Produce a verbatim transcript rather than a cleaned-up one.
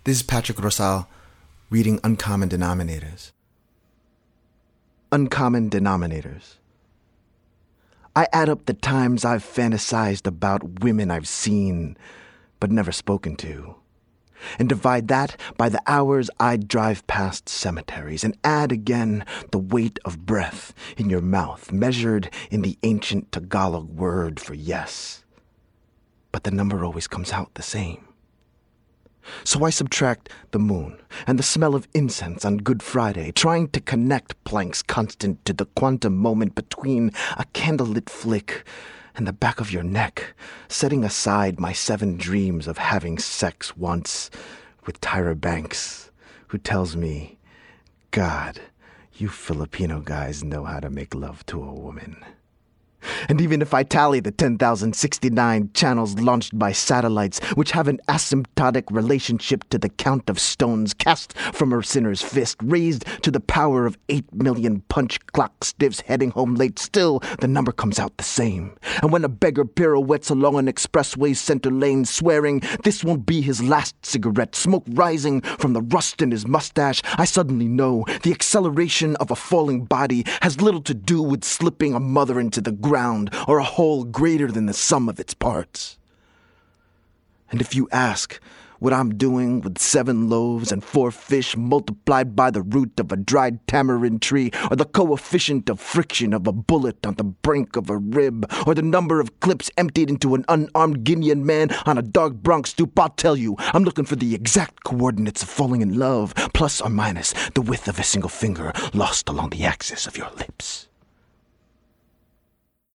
This is Patrick Rosal reading Uncommon Denominators. Uncommon Denominators. I add up the times I've fantasized about women I've seen but never spoken to, and divide that by the hours I'd drive past cemeteries, and add again the weight of breath in your mouth, measured in the ancient Tagalog word for yes. But the number always comes out the same. So I subtract the moon and the smell of incense on Good Friday, trying to connect Planck's constant to the quantum moment between a candlelit flick and the back of your neck, setting aside my seven dreams of having sex once with Tyra Banks, who tells me, God, you Filipino guys know how to make love to a woman. And even if I tally the ten thousand sixty-nine channels launched by satellites, which have an asymptotic relationship to the count of stones cast from a sinner's fist, raised to the power of eight million punch clock stiffs heading home late, still the number comes out the same. And when a beggar pirouettes along an expressway's center lane, swearing this won't be his last cigarette, smoke rising from the rust in his mustache, I suddenly know the acceleration of a falling body has little to do with slipping a mother into the ground or a whole greater than the sum of its parts. And if you ask what I'm doing with seven loaves and four fish multiplied by the root of a dried tamarind tree, or the coefficient of friction of a bullet on the brink of a rib, or the number of clips emptied into an unarmed Guinean man on a dark Bronx stoop, I'll tell you, I'm looking for the exact coordinates of falling in love, plus or minus the width of a single finger lost along the axis of your lips.